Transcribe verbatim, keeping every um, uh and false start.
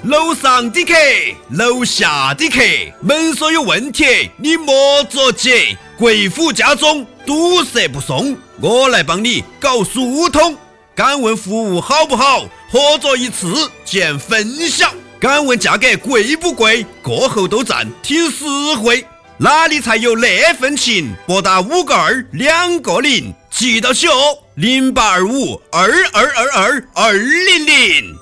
楼上的客，楼下的客，门锁有问题，你莫着急，贵府家中堵塞不送，我来帮你搞疏通。敢问服务好不好？合作一次见分晓。敢问价格贵不贵？过后都赞挺实惠。哪里才有那份情？拨打五个二两个零，记到起哦，零八二五二二二二二零零。